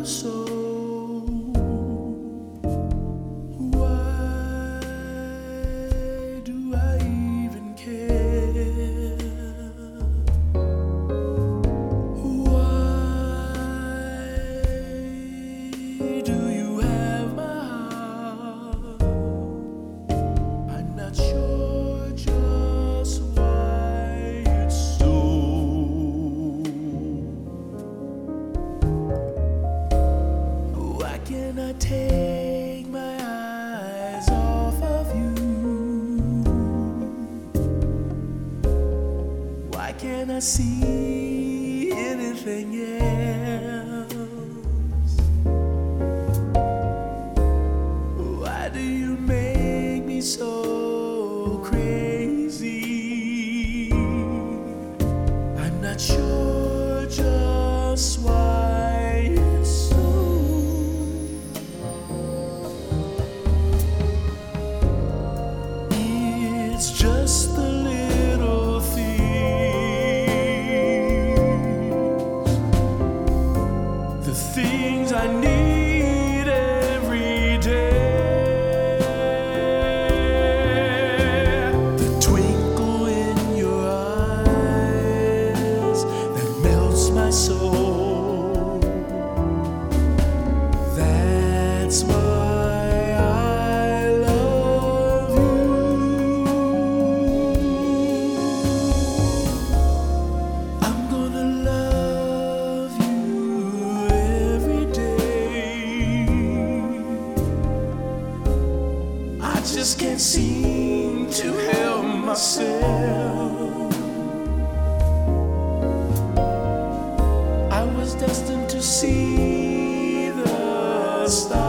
you so? Why do I even care? Why do you have my heart? I'm not sure just why it's so. Why can't I take my eyes off of you? Why can't I see anything else? Why do you make me so crazy? I'm not sure just why it's so. It's just the little things, the things I need every day. The twinkle in your eyes that melts my soul. That's why I love you. I'm gonna love you every day. I just can't seem to help myself. I was destined to see the stars.